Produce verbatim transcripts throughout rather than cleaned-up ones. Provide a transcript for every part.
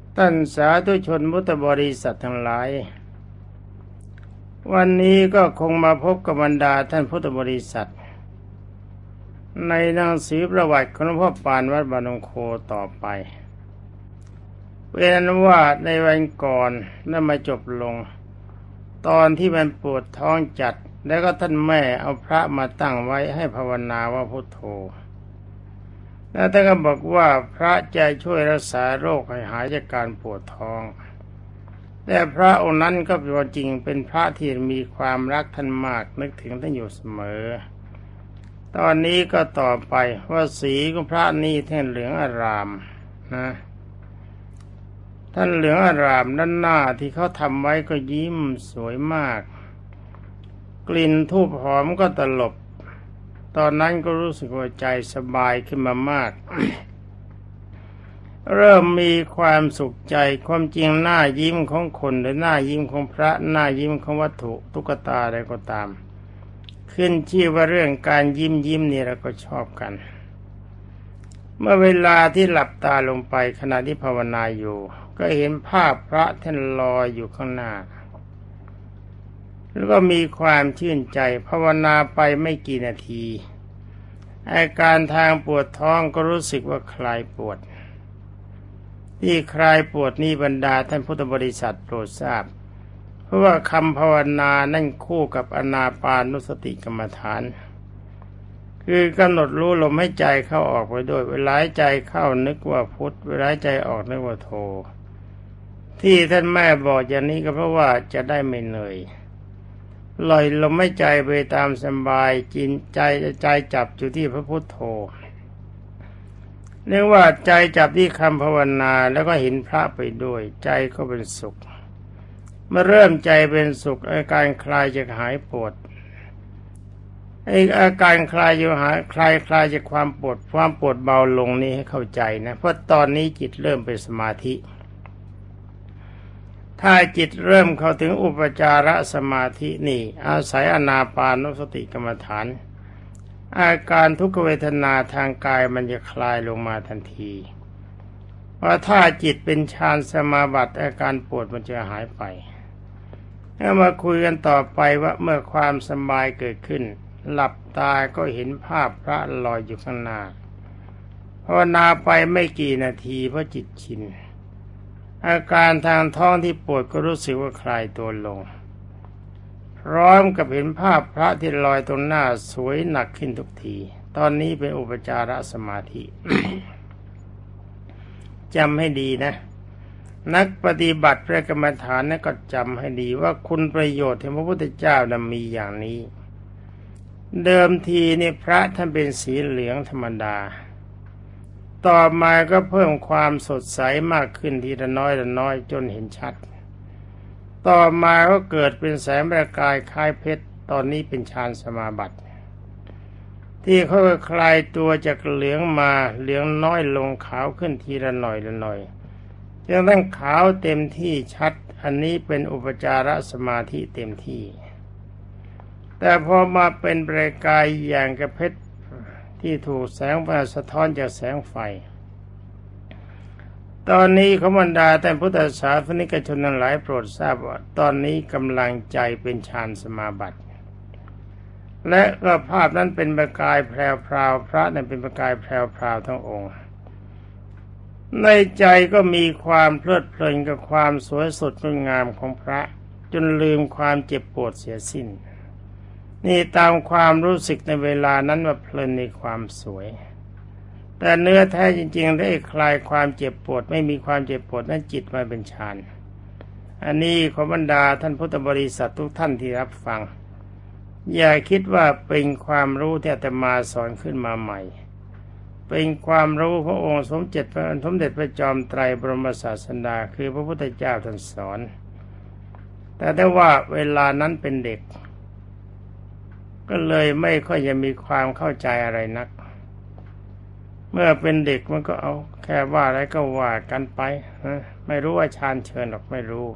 ท่านสาธุชนพุทธบริษัททั้งหลายวันนี้ก็คงมาพบกับบรรดาท่านพุทธบริษัทในหนังสือประวัติของหลวงพ่อปานวัดบางนงโคต่อไปเป็นว่าในวันก่อนได้มาจบลงตอนที่มันปวดท้องจัดแล้วก็ท่านแม่เอาพระมาตั้งไว้ให้ภาวนาว่าพุทโธแล้วท่านก็บอกว่าพระจะช่วยรักษาโรคให้หายจากการปวดท้องแต่พระองค์นั้นก็เป็นจริงเป็นพระที่มีความรักท่านมากนึกถึงท่านอยู่เสมอตอนนี้ก็ต่อไปว่าสีของพระนี่ท่านเหลืองอารามนะท่านเหลืองอารามด้านหน้าที่เขาทำไว้ก็ยิ้มสวยมากกลิ่นธูปหอมก็ตลบตอนนั้นก็รู้สึกว่าใจสบายขึ้นมามาก เริ่มมีความสุขใจความจริงหน้ายิ้มของคนหรือหน้ายิ้มของพระหน้ายิ้มของวัตถุตุ๊กตาอะไรก็ตามขึ้นชื่อว่าเรื่องการยิ้มยิ้มนี่เราก็ชอบกันเมื่อเวลาที่หลับตาลงไปขณะที่ภาวนาอยู่ก็เห็นภาพพระท่านลอยอยู่ข้างหน้าแล้วก็มีความชื่นใจภาวนาไปไม่กี่นาทีอาการทางปวดท้องก็รู้สึกว่าคลายปวดที่คลายปวดนี้บรรดาท่านพุทธบริษัทโปรดทราบเพราะว่าคำภาวนานั่นคู่กับอานาปานุสติกรรมฐานคือกำหนดรู้ลมให้ใจเข้าออกไปด้วยเวลาใจเข้านึกว่าพุทธเวลาใจออกนึกว่าโธที่ท่านแม่บอกอย่างนี้ก็เพราะว่าจะได้ไม่เหนื่อยลอยลมให้ใจไปตามสบายจินใจใจจับอยู่ที่พระพุทโธเรียกว่าใจจับที่คำภาวนาแล้วก็เห็นพระไปด้วยใจก็เป็นสุขเมื่อเริ่มใจเป็นสุขอาการคลายจะหายปวดไอ้อาการคลายอยู่หายคลายคลายจากความปวดความปวดเบาลงนี้ให้เข้าใจนะเพราะตอนนี้จิตเริ่มเป็นสมาธิถ้าจิตเริ่มเข้าถึงอุปจารสมาธินี่อาศัยอานาปานสติกรรมฐานอาการทุกขเวทนาทางกายมันจะคลายลงมาทันทีเพราะถ้าจิตเป็นฌานสมาบัติอาการปวดมันจะหายไปแล้วมาคุยกันต่อไปว่าเมื่อความสบายเกิดขึ้นหลับตาก็เห็นภาพพระลอยอยู่ข้างหน้าภาวนาไปไม่กี่นาทีเพราะจิตชินอาการทางท้องที่ปวดก็รู้สึกว่าคลายตัวลงพร้อมกับเห็นภาพพระที่ลอยตรงหน้าสวยหนักขึ้นทุกทีตอนนี้เป็นอุปจารสมาธิ จำให้ดีนะนักปฏิบัติพระกรรมฐานนั้นก็จำให้ดีว่าคุณประโยชน์ที่พระพุทธเจ้านั้นมีอย่างนี้เดิมทีนี่พระท่านเป็นสีเหลืองธรรมดาต่อมาก็เพิ่มความสดใสมากขึ้นทีละน้อยละน้อยจนเห็นชัดต่อมาก็เกิดเป็นแสงประกายคล้ายเพชรตอนนี้เป็นฌานสมาบัติที่เขาคลายตัวจากเหลืองมาเหลืองน้อยลงขาวขึ้นทีละหน่อยละหน่อยจนทั้งขาวเต็มที่ชัดอันนี้เป็นอุปจารสมาธิเต็มที่แต่พอมาเป็นประกายอย่างกระเพชรที่ถูกแสงไฟสะท้อนจากแสงไฟตอนนี้ขบรรดาท่านพุทธศาสนิกชนทั้งหลายโปรดทราบว่าตอนนี้กำลังใจเป็นฌานสมาบัติและก็ภาพนั้นเป็นประกายแพรวพราวพระนั้นเป็นประกายแพรวพราวทั้งองค์ในใจก็มีความเพลิดเพลินกับความสวยสดงดงามของพระจนลืมความเจ็บปวดเสียสิ้นนี่ตามความรู้สึกในเวลานั้นว่าเพลินในความสวยแต่เนื้อแท้จริงๆได้คลายความเจ็บปวดไม่มีความเจ็บปวดนั้นจิตมาเป็นฌานอันนี้ขอบรรดาท่านพุทธบริษัททุกท่านที่รับฟังอย่าคิดว่าเป็นความรู้ที่อาตมาสอนขึ้นมาใหม่เป็นความรู้ขององค์สมเด็จพระสมเด็จพระจอมไตรบรมศาสดาคือพระพุทธเจ้าท่านสอนแต่ได้ว่าเวลานั้นเป็นเด็กก็เลยไม่ค่อยจะมีความเข้าใจอะไรนักเมื่อเป็นเด็กมันก็เอาแค่ว่าอะไรก็ว่ากันไปไม่รู้ว่าฌานเชิญหรอกไม่รู้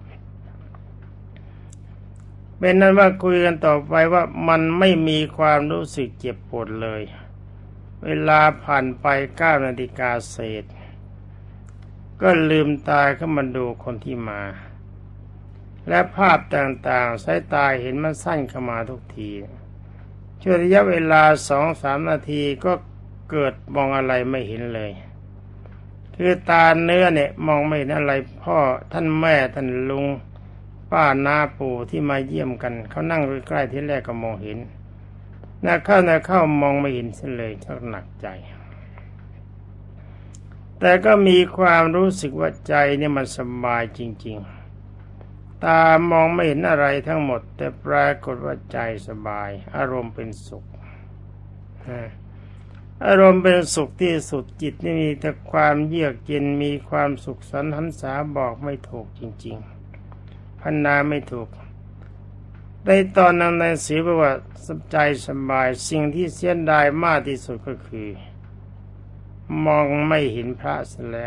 เป็นนั้นว่าคุยกันต่อไปว่ามันไม่มีความรู้สึกเจ็บปวดเลยเวลาผ่านไปเก้านาฬิกาเศษก็ลืมตาขึ้นมาดูคนที่มาและภาพต่างๆสายตาเห็นมันสั้นเข้ามาทุกทีช่วงระยะเวลาสองสามนาทีก็เกิดมองอะไรไม่เห็นเลยคือตาเนื้อเนี่ยมองไม่เห็นอะไรพ่อท่านแม่ท่านลุงป้าน้าปู่ที่มาเยี่ยมกันเขานั่งใกล้ๆที่แรกก็มองเห็นน่าเข้าน่าเข้ามองไม่เห็นเสียเลยชักหนักใจแต่ก็มีความรู้สึกว่าใจเนี่ยมันสบายจริงๆตามองไม่เห็นอะไรทั้งหมดแต่ปรากฏว่าใจสบายอารมณ์เป็นสุขอารมณ์เป็นสุขที่สุดจิตนี่มีแต่ความเยือกเย็นมีความสุขสันต์หันษาบอกไม่ถูกจริงๆพรรณนาไม่ถูกในตอนนั้นในสีบอกว่าใจสบายสิ่งที่เสียดายมากที่สุดก็คือมองไม่เห็นพระซะแล้ว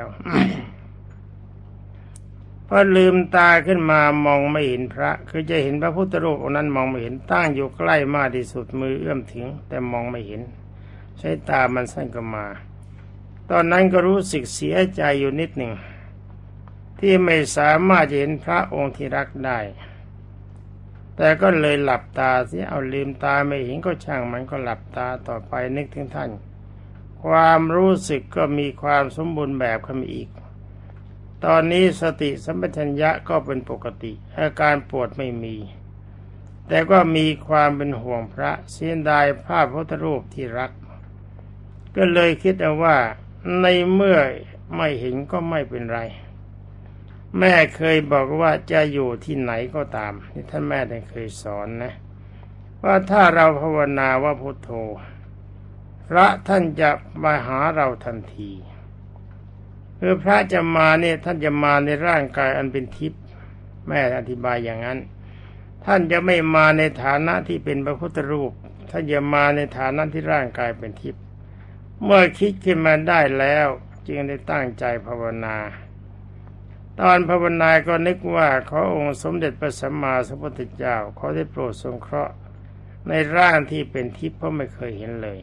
พอลืมตาขึ้นมามองไม่เห็นพระคือจะเห็นพระพุทธรูปองค์นั้นมองไม่เห็นตั้งอยู่ใกล้มากที่สุดมือเอื้อมถึงแต่มองไม่เห็นใช้ตามันสั้นก็มาตอนนั้นก็รู้สึกเสียใจอยู่นิดหนึ่งที่ไม่สามารถจะเห็นพระองค์ที่รักได้แต่ก็เลยหลับตาสิเอาลืมตาไม่เห็นก็ช่างมันก็หลับตาต่อไปนึกถึงท่านความรู้สึกก็มีความสมบูรณ์แบบขึ้นมาอีกตอนนี้สติสัมปชัญญะก็เป็นปกติอาการปวดไม่มีแต่ก็มีความเป็นห่วงพระเสียดายภาพพระพุทธรูปที่รักก็เลยคิดเอาว่าในเมื่อไม่เห็นก็ไม่เป็นไรแม่เคยบอกว่าจะอยู่ที่ไหนก็ตามที่ท่านแม่ได้เคยสอนนะว่าถ้าเราภาวนาว่าพุทโธพระท่านจะมาหาเราทันทีคือพระจะมาเนี่ยท่านจะมาในร่างกายอันเป็นทิพย์แม่อธิบายอย่างนั้นท่านจะไม่มาในฐานะที่เป็นพระพุทธรูปท่านจะมาในฐานะที่ร่างกายเป็นทิพย์เมื่อคิดขึ้นมาได้แล้วจึงได้ตั้งใจภาวนาตอนภาวนาก็นึกว่าขอองค์สมเด็จพระสัมมาสัมพุทธเจ้าขอได้โปรดสงเคราะห์ในร่างที่เป็นทิพย์เพราะไม่เคยเห็นเลย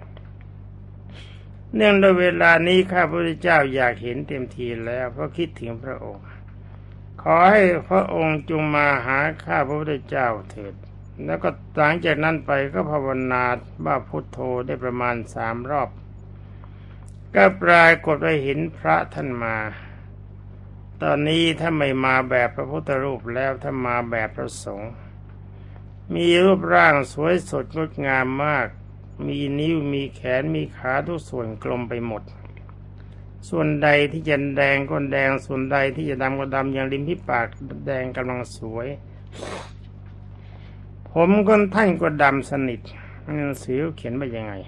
เนื่องด้วยเวลานี้ข้าพระพุทธเจ้าอยากเห็นเต็มทีแล้วเพราะคิดถึงพระองค์ขอให้พระองค์จงมาหาข้าพระพุทธเจ้าเถิดแล้วก็หลังจากนั้นไปก็ภาวนาว่าพุทโธได้ประมาณสามรอบก็ปรากฏว่าเห็นพระท่านมาตอนนี้ถ้าไม่มาแบบพระพุทธรูปแล้วถ้ามาแบบพระสงฆ์มีรูปร่างสวยสดงดงามมากมีนิ้วมีแขนมีขาทุกส่วนกลมไปหมดส่วนใดที่จะแดงก็แดงส่วนใดที่จะดำก็ดำอย่างริมที่ปากแดงกำลังสวยผมก็ท่านก็ดำสนิทหนังสือเขียนไว้ยังไง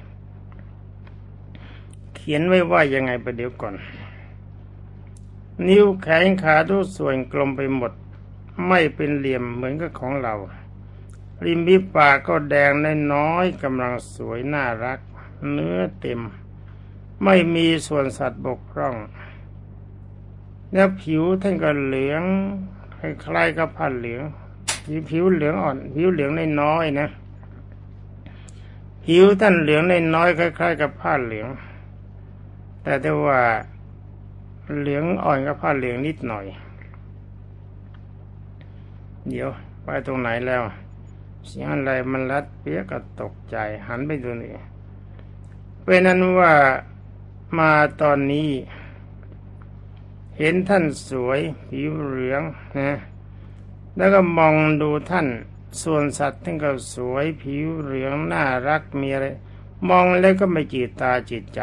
เขียนไว้ว่ายังไงประเดี๋ยวก่อนนิ้วแขนขาทุกส่วนกลมไปหมดไม่เป็นเหลี่ยมเหมือนกับของเราริมที่ปากก็แดงน้อยๆกำลังสวยน่ารักเนื้อเต็มไม่มีส่วนสัตว์บกพร่องแล้วผิวท่านก็เหลืองคล้ายๆกับผ้าเหลืองผิวเหลืองอ่อนผิวเหลืองน้อยๆนะผิวท่านเหลืองน้อยๆคล้ายๆกับผ้าเหลืองแต่แต่ว่าเหลืองอ่อนกับผ้าเหลืองนิดหน่อยเดี๋ยวไปตรงไหนแล้วเสียงอะไรมันลัดเปียกก็ตกใจหันไปดูนี่เป็นนั้นว่ามาตอนนี้เห็นท่านสวยผิวเหลืองนะแล้วก็มองดูท่านส่วนสัตว์ท่านก็สวยผิวเหลืองน่ารักมีอะไรมองแล้วก็ไม่จีตาจิตใจ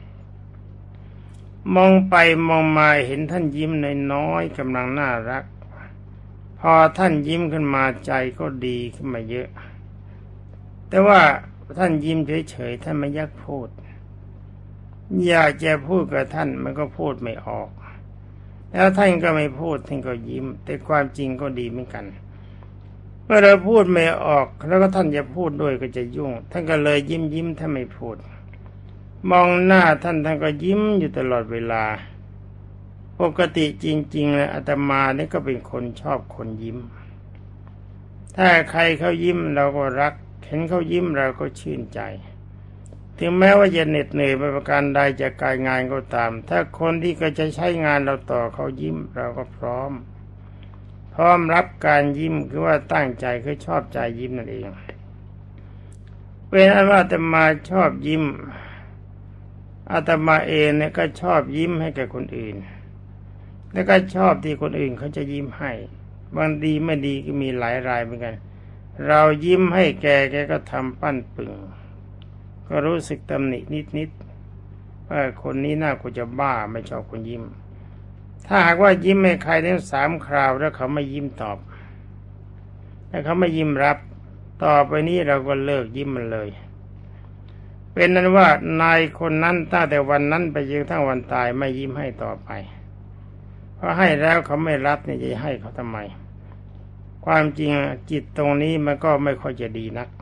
มองไปมองมาเห็นท่านยิ้มน้อยๆกำลังน่ารักพอท่านยิ้มขึ้นมาใจก็ดีขึ้นมาเยอะแต่ว่าท่านยิ้มเฉยๆท่านไม่อยากพูดอยากจะพูดกับท่านมันก็พูดไม่ออกแล้วท่านก็ไม่พูดท่านก็ยิ้มแต่ความจริงก็ดีเหมือนกันเมื่อเราพูดไม่ออกแล้วก็ท่านจะพูดด้วยก็จะยุ่งท่านก็เลยยิ้มยิ้มท่านไม่พูดมองหน้าท่านท่านก็ยิ้มอยู่ตลอดเวลาปกติจริงๆแล้วอาตมานี่ก็เป็นคนชอบคนยิ้มถ้าใครเขายิ้มเราก็รักเห็นเขายิ้มเราก็ชื่นใจถึงแม้ว่าจะเหน็ดเหนื่อยไปประการใดจากการงานก็ตามถ้าคนที่ก็จะใช้งานเราต่อเขายิ้มเราก็พร้อมพร้อมรับการยิ้มคือว่าตั้งใจคือชอบใจยิ้มนั่นเองเป็นอันว่าอาตมาชอบยิ้มอาตมาเองเนี่ยก็ชอบยิ้มให้แก่คนอื่นแล้วก็ชอบที่คนอื่นเขาจะยิ้มให้บางดีไม่ดีก็มีหลายรายเหมือนกันเรายิ้มให้แกแกก็ทำปั้นปึงก็รู้สึกตำหนินิดๆว่าคนนี้น่ากูจะบ้าไม่ชอบคนยิ้มถ้าหากว่ายิ้มให้ใครทั้งสามคราวแล้วเขาไม่ยิ้มตอบถ้าเขาไม่ยิ้มรับต่อไปนี้เราก็เลิกยิ้มมันเลยเป็นนั้นว่านายคนนั้นตั้งแต่วันนั้นไปจนทั้งวันตายไม่ยิ้มให้ต่อไปเพราะให้แล้วเขาไม่รับเนี่ยจะให้เขาทำไมความจริงจิตตรงนี้มันก็ไม่ค่อยจะดีนัก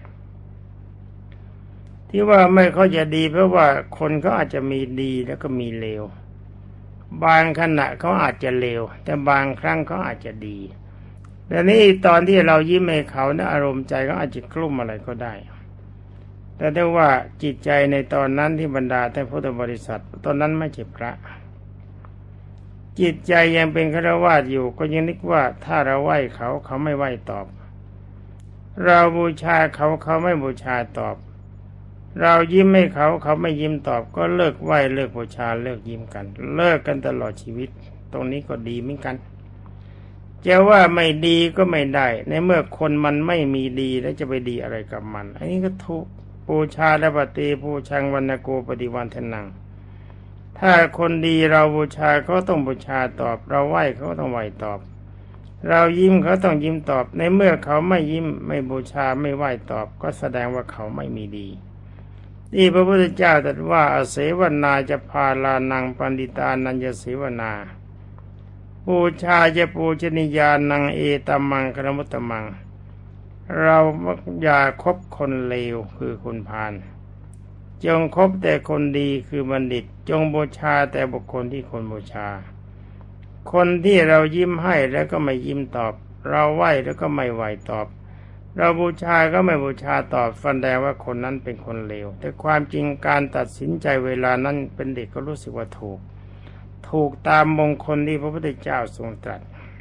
ที่ว่าไม่ค่อยจะดีเพราะว่าคนเขาอาจจะมีดีแล้วก็มีเลวบางขณะเขาอาจจะเลวแต่บางครั้งเขาอาจจะดีแต่นี่ตอนที่เรายิ้มให้เขาเนี่ยอารมณ์ใจก็อาจจะกลุ้มอะไรก็ได้แต่ได้ว่าจิตใจในตอนนั้นที่บรรดาท่านพุทธบริษัทตอนนั้นไม่ใช่พระจิตใจยังเป็นฆราวาสอยู่ก็ยังนึกว่าถ้าเราไหว้เขาเขาไม่ไหว้ตอบเราบูชาเขาเขาไม่บูชาตอบเรายิ้มให้เขาเขาไม่ยิ้มตอบก็เลิกไหว้เลิกบูชาเลิกยิ้มกันเลิกกันตลอดชีวิตตรงนี้ก็ดีเหมือนกันจะว่าไม่ดีก็ไม่ได้ในเมื่อคนมันไม่มีดีแล้วจะไปดีอะไรกับมันอันนี้ก็ทุกบูชาและปฏิบูชังวรรณโกปฏิวันทนังถ้าคนดีเราบูชาเขาต้องบูชาตอบเราไหว้เขาต้องไหว้ตอบเรายิ้มเขาต้องยิ้มตอบในเมื่อเขาไม่ยิ้มไม่บูชาไม่ไหว้ตอบก็แสดงว่าเขาไม่มีดีที่พระพุทธเจ้าตรัสว่าอเสวนาจะพาลานังปันดิตานัญญเสวนาบูชาจะปูชนียานังเอตมังครมุตตมังเราอย่าคบคนเลวคือคนพาลจงคบแต่คนดีคือบัณฑิตจงบูชาแต่บุคคลที่คนบูชาคนที่เรายิ้มให้แล้วก็ไม่ยิ้มตอบเราไหว้แล้วก็ไม่ไหว้ตอบเราบูชาก็ไม่บูชาตอบแสดงว่าคนนั้นเป็นคนเลวแต่ความจริงการตัดสินใจเวลานั้นเป็นเด็กก็รู้สึกว่าถูกถูกตามมงคลที่พระพุทธเจ้าทรงตรัส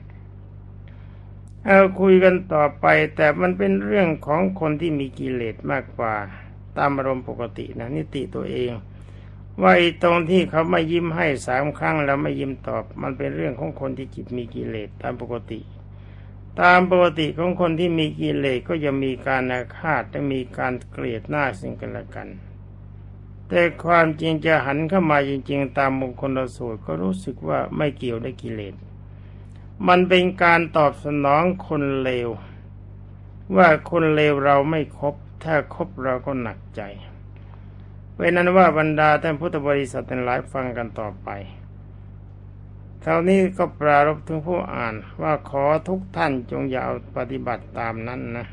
เอาคุยกันต่อไปแต่มันเป็นเรื่องของคนที่มีกิเลสมากกว่าตามอารมณ์ปกตินะนิติตัวเองว่าไอ้ตรงที่เขาไม่ยิ้มให้สามครั้งแล้วไม่ยิ้มตอบมันเป็นเรื่องของคนที่จิตมีกิเลสตามปกติตามปกติของคนที่มีกิเลสก็จะมีการอาฆาตและมีการเกลียดหน้าซึ่งกันและกันแต่ความจริงจะหันเข้ามาจริงๆตามมงคลสูตรก็รู้สึกว่าไม่เกี่ยวได้กิเลสมันเป็นการตอบสนองคนเลวว่าคนเลวเราไม่คบถ้าคบเราก็หนักใจเพราะนั้นว่าบรรดาท่านพุทธบริษัททั้งหลายฟังกันต่อไปเท่านี้ก็ปรารภถึงผู้อ่านว่าขอทุกท่านจงอย่าเอาปฏิบัติตามนั้นนะ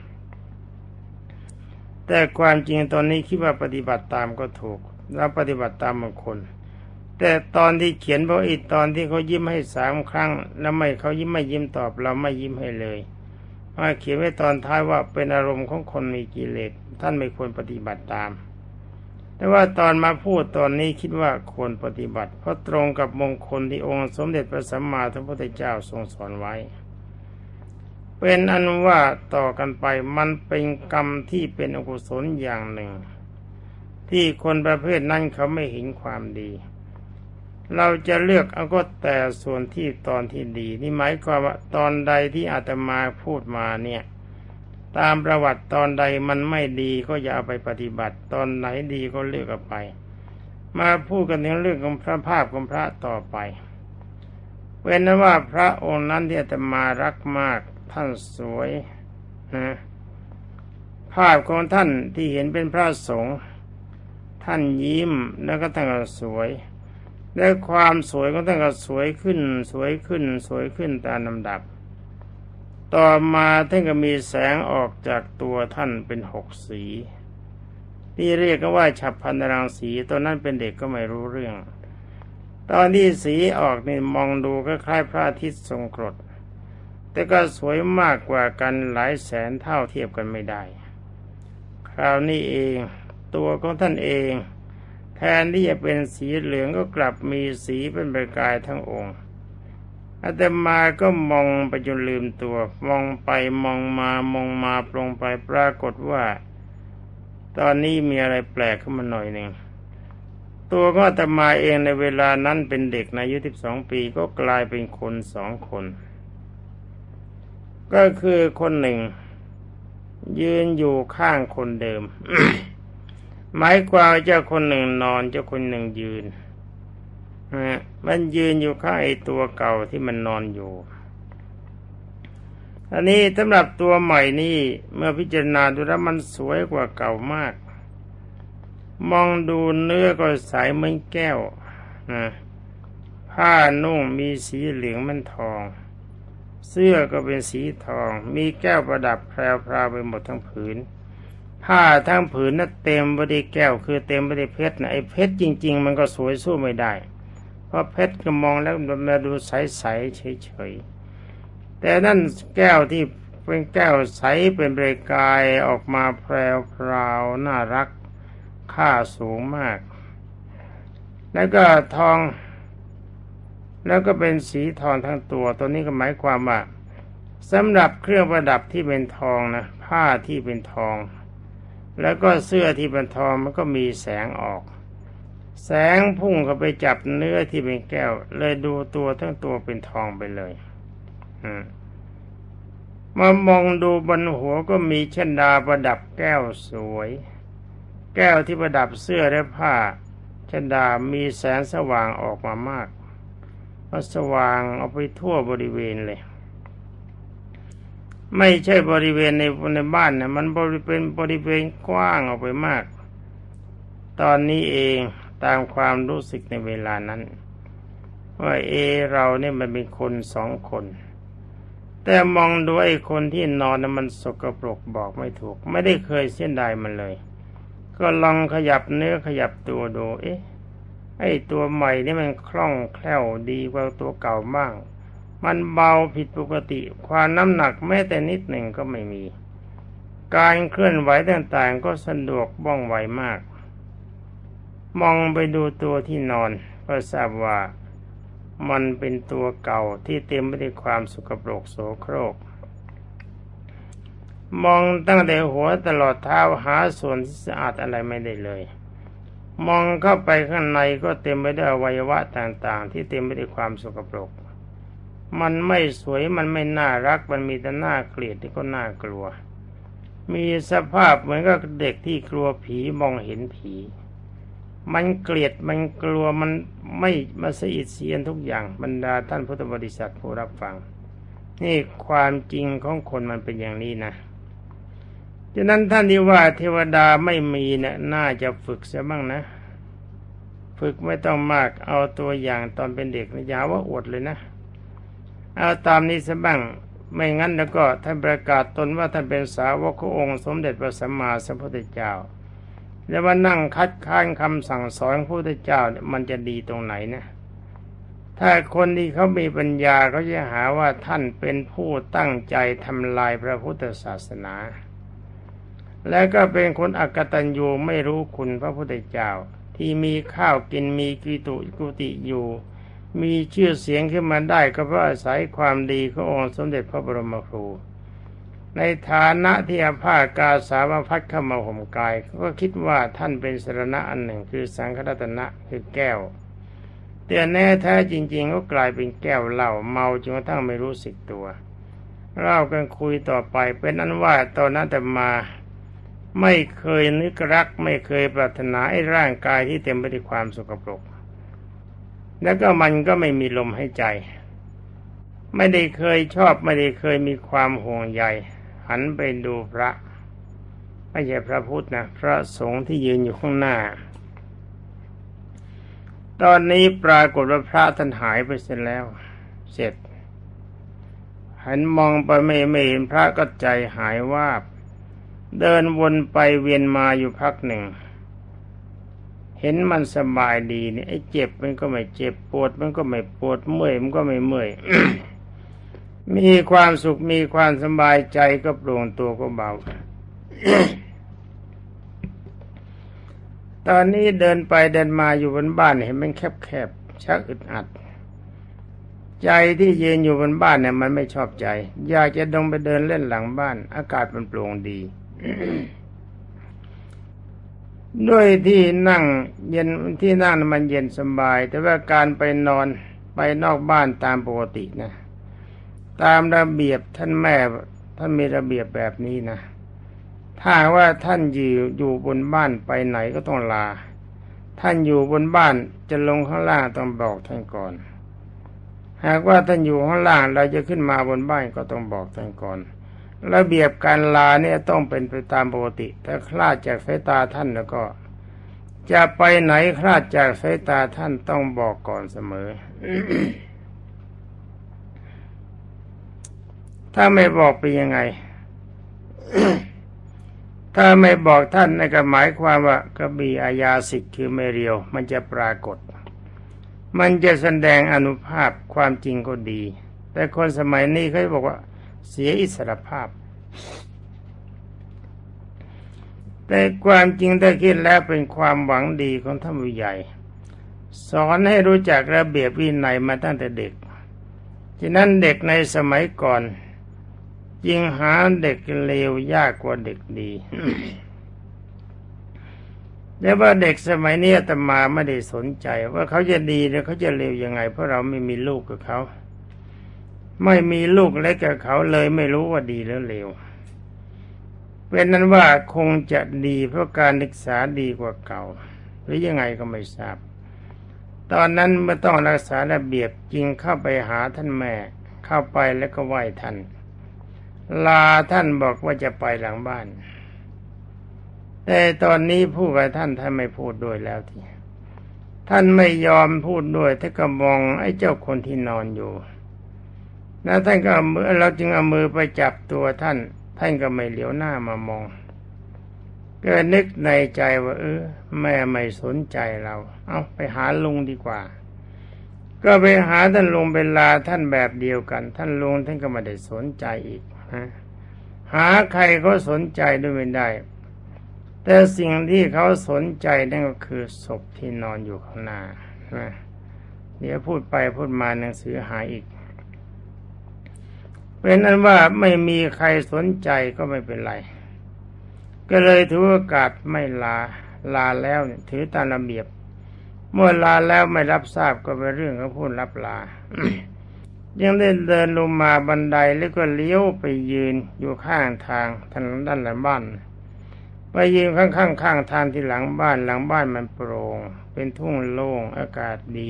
แต่ความจริงตอนนี้คิดว่าปฏิบัติตามก็ถูกแล้วปฏิบัติตามบางคนแต่ตอนที่เขียนเพราะอีกตอนที่เขายิ้มให้สามครั้งแล้วไม่เขายิ้มไม่ยิ้มตอบเราไม่ยิ้มให้เลยมาเขียนไว้ตอนท้ายว่าเป็นอารมณ์ของคนมีกิเลสท่านไม่ควรปฏิบัติตามแต่ว่าตอนมาพูดตอนนี้คิดว่าควรปฏิบัติเพราะตรงกับมงคลที่องค์สมเด็จพระสัมมาสัมพุทธเจ้าทรงสอนไว้เป็นอันว่าต่อกันไปมันเป็นกรรมที่เป็นอกุศลอย่างหนึ่งที่คนประเภทนั้นเขาไม่เห็นความดีเราจะเลือกเอาก็แต่ส่วนที่ตอนที่ดีนี่หมายความว่าตอนใดที่อาตมาพูดมาเนี่ยตามประวัติตอนใดมันไม่ดีก็อย่าเอาไปปฏิบัติตอนไหนดีก็เลือกเอาไปมาพูดกันถึงเรื่องของพระภาพของพระต่อไปเว้นว่าพระองค์นั้นที่อาตมารักมากท่านสวยนะภาพของท่านที่เห็นเป็นพระสงฆ์ท่านยิ้มแล้วก็ท่านก็สวยและความสวยของท่านก็สวยขึ้นสวยขึ้นสวยขึ้นตามลำดับต่อมาท่านก็มีแสงออกจากตัวท่านเป็นหกสีที่เรียกกันว่าฉัพพรรณรังสีตอนนั้นเป็นเด็กก็ไม่รู้เรื่องตอนที่สีออกนี่มองดูก็คล้ายพระอาทิตย์ทรงกรดแต่ก็สวยมากกว่ากันหลายแสนเท่าเทียบกันไม่ได้คราวนี้เองตัวของท่านเองแทนที่จะเป็นสีเหลืองก็กลับมีสีเป็นประกายทั้งองค์อาตมาก็มองไปจนลืมตัวมองไปมองมามองมาปรงไปปรากฏว่าตอนนี้มีอะไรแปลกขึ้นมาหน่อยหนึ่งตัวก็อาตมาเองในเวลานั้นเป็นเด็กอายุสิบสองปีก็กลายเป็นคนสองคนก็คือคนหนึ่งยืนอยู่ข้างคนเดิม หมายความเจ้าคนหนึ่งนอนเจ้าคนหนึ่งยืนนะมันยืนอยู่ข้างไอ้ตัวเก่าที่มันนอนอยู่อันนี้สำหรับตัวใหม่นี่เมื่อพิจารณาดูแล้วมันสวยกว่าเก่ามากมองดูเนื้อก็ใสเหมือนแก้วนะผ้านุ่งมีสีเหลืองมันทองเสื้อก็เป็นสีทองมีแก้วประดับแพรวๆไปหมดทั้งผืนผ้าทั้งผืนนั้นเต็มไปด้วยแก้วคือเต็มไปด้วยเพชรนะไอ้เพชรจริงๆมันก็สวยสู้ไม่ได้เพราะเพชรก็มองแล้วมันมาดูใสๆเฉยๆแต่นั่นแก้วที่เป็นแก้วใสเป็นประกายออกมาแพรวๆน่ารักค่าสูงมากแล้วก็ทองแล้วก็เป็นสีทองทั้งตัวตัวนี้ก็หมายความว่าสำหรับเครื่องประดับที่เป็นทองนะผ้าที่เป็นทองแล้วก็เสื้อที่เป็นทองมันก็มีแสงออกแสงพุ่งเข้าไปจับเนื้อที่เป็นแก้วเลยดูตัวทั้งตัวเป็นทองไปเลยมามองดูบนหัวก็มีชฎาประดับแก้วสวยแก้วที่ประดับเสื้อและผ้าชฎามีแสงสว่างออกมามากสว่างเอาไปทั่วบริเวณเลยไม่ใช่บริเวณในในบ้านนะมันบริเวณบริเวณกว้างออกไปมากตอนนี้เองตามความรู้สึกในเวลานั้นว่าเอเราเนี่ยมันเป็นคนสองคนแต่มองดูไอ้คนที่นอนนะมันสกปรกบอกไม่ถูกไม่ได้เคยเสียดายมันเลยก็ลองขยับเนื้อขยับตัวดูเอ๊ะไอ้ตัวใหม่นี่มันคล่องแคล่วดีกว่าตัวเก่ามากมันเบาผิดปกติความน้ำหนักแม้แต่นิดหนึ่งก็ไม่มีการเคลื่อนไหวต่างๆก็สะดวกว่องไวมากมองไปดูตัวที่นอนก็ทราบว่ามันเป็นตัวเก่าที่เต็มไปด้วยความสกปรกโสโครกมองตั้งแต่หัวตลอดเท้าหาส่วนที่สะอาดอะไรไม่ได้เลยมองเข้าไปข้างในก็เต็มไปด้วยอวัยวะต่างๆที่เต็มไปด้วยความสกปรกมันไม่สวยมันไม่น่ารักมันมีแต่น่าเกลียดที่ก็น่ากลัวมีสภาพเหมือนกับเด็กที่กลัวผีมองเห็นผีมันเกลียดมันกลัวมันไม่มาสะอิดเสียนทุกอย่างบรรดาท่านพุทธบริษัทผู้รับฟังนี่ความจริงของคนมันเป็นอย่างนี้นะฉะนั้นท่านที่ว่าเทวดาไม่มีเนี่ยน่าจะฝึกเสียบ้างนะฝึกไม่ต้องมากเอาตัวอย่างตอนเป็นเด็กนะอย่าว่าอวดเลยนะเอาตามนี้ซะบ้างไม่งั้นแล้วก็ท่านประกาศตนว่าท่านเป็นสาวกขององค์สมเด็จพระสัมมาสัมพุทธเจ้าแล้วว่านั่งคัดค้านคำสั่งสอนของพระพุทธเจ้าเนี่ยมันจะดีตรงไหนนะถ้าคนที่เขามีปัญญาเขาจะหาว่าท่านเป็นผู้ตั้งใจทำลายพระพุทธศาสนาแล้วก็เป็นคนอกตัญญูไม่รู้คุณพระพุทธเจ้าที่มีข้าวกินมีกิตุกุติอยู่มีชื่อเสียงขึ้นมาได้ก็เพราะอาศัยความดีขององค์สมเด็จพระบรมครูในฐานะที่อาภาสกาสาวพัดเข้ามาห่มกายก็คิดว่าท่านเป็นสรณะอันหนึ่งคือสังฆรัตนะคือแก้วแต่แน่แท้จริงๆก็กลายเป็นแก้วเหล้าเมาจนกระทั่งไม่รู้สึกตัวเล่ากันคุยต่อไปเป็นอันว่าตอนนั้นแต่มาไม่เคยนึกรักไม่เคยปรารถนาไอ้ร่างกายที่เต็มไปด้วยความสกปรกแล้วก็มันก็ไม่มีลมให้ใจไม่ได้เคยชอบไม่ได้เคยมีความห่วงใยหันไปดูพระไม่ใช่พระพุทธนะพระสงฆ์ที่ยืนอยู่ข้างหน้าตอนนี้ปรากฏว่าพระท่านหายไปเสร็จแล้วเสร็จหันมองไปไม่ไม่เห็นพระก็ใจหายวาบเดินวนไปเวียนมาอยู่พักหนึ่งเห็นมันสบายดีนี่ไอ้เจ็บมันก็ไม่เจ็บปวดมันก็ไม่ปวดเมื่อยมันก็ไม่เมื่อย มีความสุขมีความสบายใจก็โปร่งตัวก็เบาตอนนี้เดินไปเดินมาอยู่บนบ้านเห็นมันแคบๆชักอึดอัดใจที่ยืนอยู่บนบ้านเนี่ยมันไม่ชอบใจอยากจะลงไปเดินเล่นหลังบ้านอากาศมันโปร่งดี ด้วยที่นั่งเย็นที่นั่งมันเย็นสบายแต่ว่าการไปนอนไปนอกบ้านตามปกตินะตามระเบียบท่านแม่ท่านมีระเบียบแบบนี้นะถ้าว่าท่านอยู่อยู่บนบ้านไปไหนก็ต้องลาท่านอยู่บนบ้านจะลงข้างล่างต้องบอกท่านก่อนหากว่าท่านอยู่ข้างล่างเราจะขึ้นมาบนบ้านก็ต้องบอกท่านก่อนระเบียบการลาเนี่ยต้องเป็นไปตามปกติถ้าคลาดจากสายตาท่านแล้วก็จะไปไหนคลาดจากสายตาท่านต้องบอกก่อนเสมอ ถ้าไม่บอกเป็นยังไง ถ้าไม่บอกท่านนั่นก็หมายความว่ากระบี่อาญาสิทธิ์คือไม่เรียวมันจะปรากฏมันจะแสดงอานุภาพความจริงก็ดีแต่คนสมัยนี้เขาบอกว่าเสียอิสรภาพแต่ความจริงถ้าคิดแล้วเป็นความหวังดีของท่านผู้ใหญ่สอนให้รู้จักระเบียบวินัยมาตั้งแต่เด็กฉะนั้นเด็กในสมัยก่อนยิ่งหาเด็กเลวยากกว่าเด็กดี แต่ว่าเด็กสมัยนี้อาตมาไม่ได้สนใจว่าเขาจะดีหรือเขาจะเลวยังไงเพราะเราไม่มีลูกกับเขาไม่มีลูกเล็กกับเขาเลยไม่รู้ว่าดีหรือเลวเป็นนั้นว่าคงจะดีเพราะการศึกษาดีกว่าเก่าหรือยังไงก็ไม่ทราบตอนนั้นเมื่อต้องรักษาระเบียบจริงเข้าไปหาท่านแม่เข้าไปแล้วก็ไหว้ท่านลาท่านบอกว่าจะไปหลังบ้านแต่ตอนนี้พูดกับท่านท่านไม่พูดด้วยแล้วทีท่านไม่ยอมพูดด้วยท่านก็มองไอ้เจ้าคนที่นอนอยู่แล้วท่านก็เอามือเราจึงเอามือไปจับตัวท่านท่านก็ไม่เหลียวหน้ามามองก็นึกในใจว่าเออแม่ไม่สนใจเราเอาไปหาลุงดีกว่าก็ไปหาท่านลุงเวลาท่านแบบเดียวกันท่านลุงท่านก็ไม่ได้สนใจอีกหาใครก็สนใจด้วยไม่ได้แต่สิ่งที่เขาสนใจนั่นก็คือศพที่นอนอยู่ข้างหน้าเดี๋ยวพูดไปพูดมาหนังสือหายอีกเป็นนั้นว่าไม่มีใครสนใจก็ไม่เป็นไรก็เลยถือโอกาสไม่ลาลาแล้วถือตามระเบียบเมื่อลาแล้วไม่รับทราบก็เป็นเรื่องของผู้รับลา ยังได้เดินลงมาบันไดแล้วก็เลี้ยวไปยืนอยู่ข้างทางทางด้านหลังบ้านไปยืนข้างๆข้างทางที่หลังบ้านหลังบ้านมันโปร่งเป็นทุ่งโล่งอากาศดี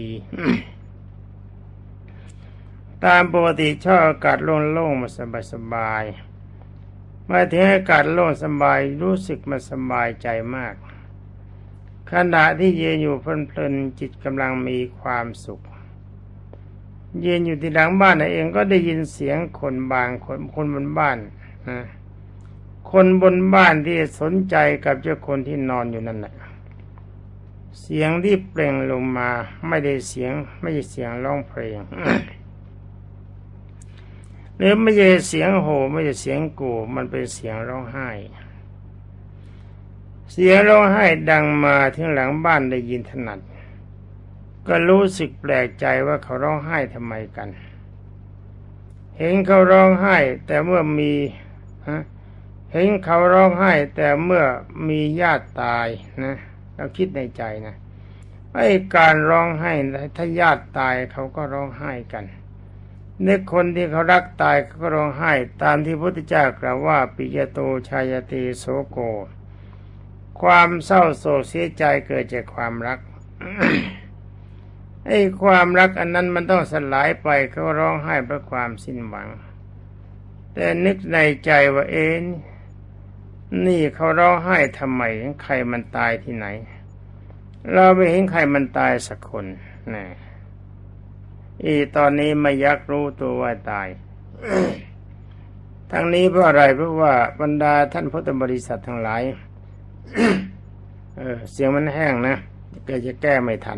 ตามปกติชอบอากาศโล่งๆมาสบายๆมาถึงอากาศโล่งสบายรู้สึกมันสบายใจมากขณะที่ยืนอยู่เพลินๆจิตกำลังมีความสุขยืนอยู่ที่หลังบ้านเองก็ได้ยินเสียงคนบางคนคนบนบ้านนะคนบนบ้านที่สนใจกับเจ้าคนที่นอนอยู่นั่นแหละเสียงที่เปล่งลงมาไม่ได้เสียงไม่ใช่เสียงร้องเพลง หรือไม่ใช่เสียงโห่ไม่ใช่เสียงกู่มันเป็นเสียงร้องไห้เสียงร้องไห้ดังมาถึงหลังบ้านได้ยินถนัดก็รู้สึกแปลกใจว่าเขาร้องไห้ทำไมกันเห็นเขาร้องไห้แต่เมื่อมีฮะเห็นเขาร้องไห้แต่เมื่อมีญาติตายนะเราคิดในใจนะไอ้การร้องไห้ถ้าญาติตายเขาก็ร้องไห้กันในคนที่เขารักตายเขาก็ร้องไห้ตามที่พระพุทธเจ้ากล่าวว่าปิยโตชายเตโสโกความเศร้าโศกเสียใจเกิดจากความรัก ไอ้ความรักอันนั้นมันต้องสลายไปเขาร้องไห้เพราะความสิ้นหวังแต่นึกในใจว่าเอ็นนี่เขาร้องไห้ทำไมใครมันตายที่ไหนเราไม่เห็นใครมันตายสักคนนะอีตอนนี้ไม่ยักรู้ตัวว่าตาย ทั้งนี้เพราะอะไรเพราะว่าบรรดาท่านพุทธบริษัททั้งหลาย เออเสียงมันแห้งนะก็จะแก้ไม่ทัน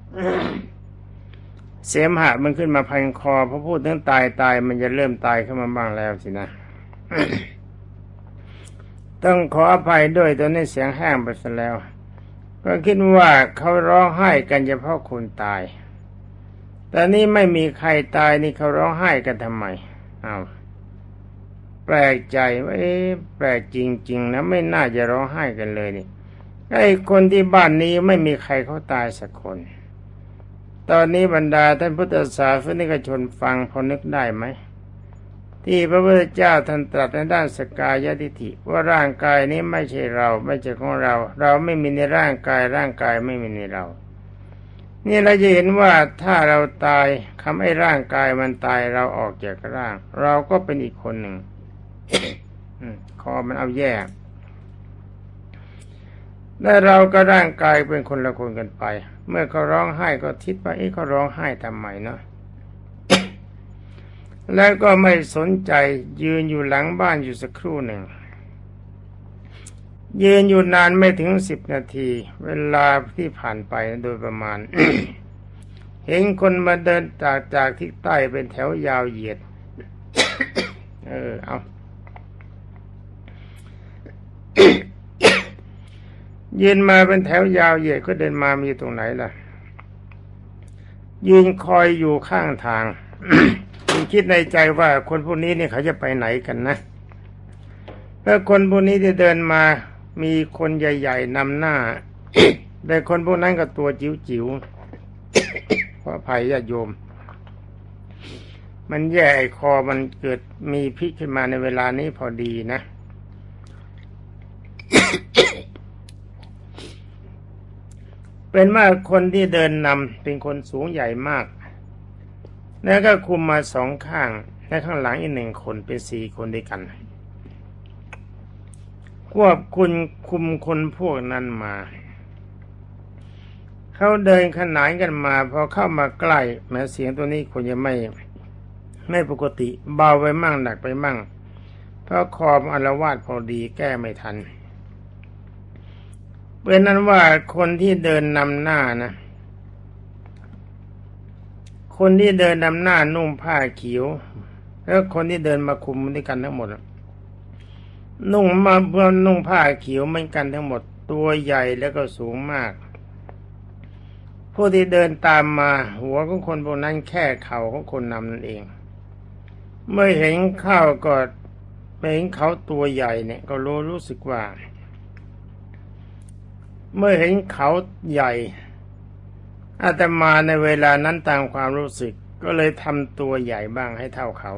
เสมหะมันขึ้นมาพันคอพอพูดถึงตายตายมันจะเริ่มตายเข้ามาบ้างแล้วสินะ ต้องขออภัยด้วยตอนนี้เสียงแห้งไปซะแล้วก็คิดว่าเขาร้องไห้กันเฉพาะคนตายแต่นี่ไม่มีใครตายนี่เขาร้องไห้กันทำไมอ้าวแปลกใจว่าเอ๊ะแปลกจริงๆนะไม่น่าจะร้องไห้กันเลยนี่ไอ้คนที่บ้านนี้ไม่มีใครเขาตายสักคนตอนนี้บรรดาท่านพุทธศาสนิกชนฟังพอนึกได้ไหมที่พระพุทธเจ้าท่านตรัสในด้านสกายทิฏฐิว่าร่างกายนี้ไม่ใช่เราไม่ใช่ของเราเราไม่มีในร่างกายร่างกายไม่มีในเรานี่เราจะเห็นว่าถ้าเราตายคำไอ้ร่างกายมันตายเราออกจากร่างเราก็เป็นอีกคนหนึ่ง คอมันเอาแย่และเราก็ร่างกายเป็นคนละคนกันไปเมื่อเขาร้องไห้ก็คิดว่าเอ๊ะเขาร้องไห้ทำไมเนาะ แล้วก็ไม่สนใจยืนอยู่หลังบ้านอยู่สักครู่หนึ่งยืนอยู่นานไม่ถึงสิบนาทีเวลาที่ผ่านไปโดยประมาณ เห็นคนมาเดินจากจากที่ใต้เป็นแถวยาวเหยียด เออเอา ยืนมาเป็นแถวยาวเหยียดก็เดินมามีตรงไหนล่ะยืนคอยอยู่ข้างทาง คิดในใจว่าคนพวกนี้เนี่ยเขาจะไปไหนกันนะแล้วคนพวกนี้ที่เดินมามีคนใหญ่ๆนำหน้า แต่คนพวกนั้นก็ตัวจิ๋วๆ ขออภัยญาติโยมมันแย่ไอ้คอมันเกิดมีพิษขึ้นมาในเวลานี้พอดีนะ เป็นว่าคนที่เดินนำเป็นคนสูงใหญ่มากแล้วก็คุมมาสองข้างและข้างหลังอีกหนึ่งคนเป็นสี่คนด้วยกันควบคุมคุมคนพวกนั้นมาเขาเดินขนานกันมาพอเข้ามาใกล้แม้เสียงตัวนี้ควรจะไม่ไม่ปกติเบาไปมั่งหนักไปมั่งเพราะคอมอาละวาดพอดีแก้ไม่ทันเป็นนั้นว่าคนที่เดินนำหน้านะคนที่เดินนำหน้านุ่งผ้าเขียวแล้วคนที่เดินมาคุมด้วยกันทั้งหมดนุ่งมาเพื่อนุ่งผ้าเขียวเหมือนกันทั้งหมดตัวใหญ่แล้วก็สูงมากผู้ที่เดินตามมาหัวของคนพวกนั้นแค่เข่าของคนนำนั่นเองเมื่อเห็นเข้าก็เห็นเขาตัวใหญ่เนี่ยก็รู้รู้สึกว่าเมื่อเห็นเขาใหญ่อาตมาในเวลานั้นตามความรู้สึกก็เลยทำตัวใหญ่บ้างให้เท่าเขา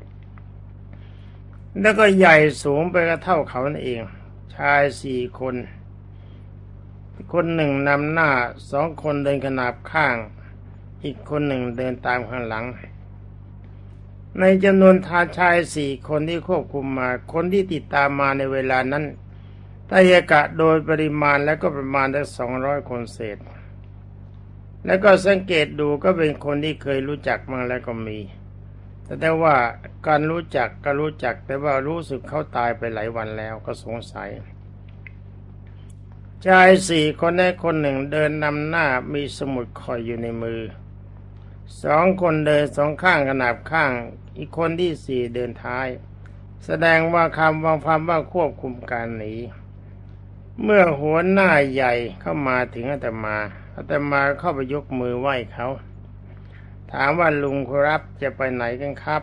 แล้วก็ใหญ่สูงไปก็เท่าเขานั่นเองชายสี่คนคนหนึ่งนำหน้าสองคนเดินขนาบข้างอีกคนหนึ่งเดินตามข้างหลังในจำนวนทาชายสี่คนที่ควบคุมมาคนที่ติดตามมาในเวลานั้นตายกะโดยปริมาณแล้วก็ประมาณได้สองร้อยคนเศษแล้วก็สังเกตดูก็เป็นคนที่เคยรู้จักมาแล้วก็มีแต่แต่ว่าการรู้จักก็รู้จักแต่ว่ารู้สึกเขาตายไปหลายวันแล้วก็สงสัยชายสี่คนได้คนหนึ่งเดินนำหน้ามีสมุดคอยอยู่ในมือสองคนเดินสองข้างขนาบข้างอีกคนที่สี่เดินท้ายแสดงว่าคำวางความว่าควบคุมการหนีเมื่อหัวหน้าใหญ่เข้ามาถึงอาตมาอาตมาเข้าไปยกมือไหว้เขาถามว่าลุงครับจะไปไหนกันครับ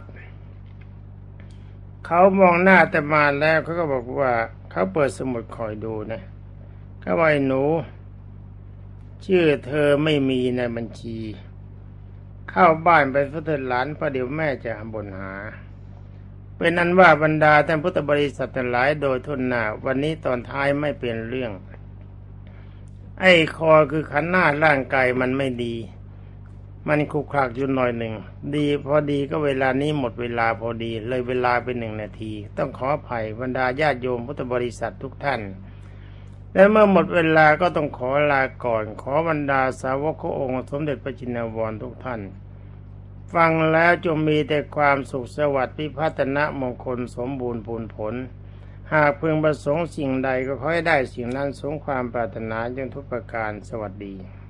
เขามองหน้าอาตมาแล้วเขาก็บอกว่าเขาเปิดสมุดคอยดูนะเขาว่าไอ้หนูชื่อเธอไม่มีในบัญชีเข้าบ้านไปเพื่อเถิดหลานเพราะเดี๋ยวแม่จะบ่นหาเป็นอันว่าบรรดาท่านพุทธบริษัทหลายโดยทุนหน้าวันนี้ตอนท้ายไม่เป็นเรื่องไอ้คอคือขันหน้าร่างกายมันไม่ดีมันคลุกคลักอยู่หน่อยหนึ่งดีพอดีก็เวลานี้หมดเวลาพอดีเลยเวลาเป็นหนึ่งนาทีต้องขออภัยบรรดาญาติโยมพุทธบริษัททุกท่านและเมื่อหมดเวลาก็ต้องขอลาก่อนขอบรรดาสาวกขององค์สมเด็จพระจินวรทุกท่านฟังแล้วจงมีแต่ความสุขสวัสดิ์พิพัฒนมงคลสมบูรณ์ผลผลหากพึงประสงค์สิ่งใดก็ขอให้ได้สิ่งนั้นสมความปรารถนาจงทุกประการสวัสดี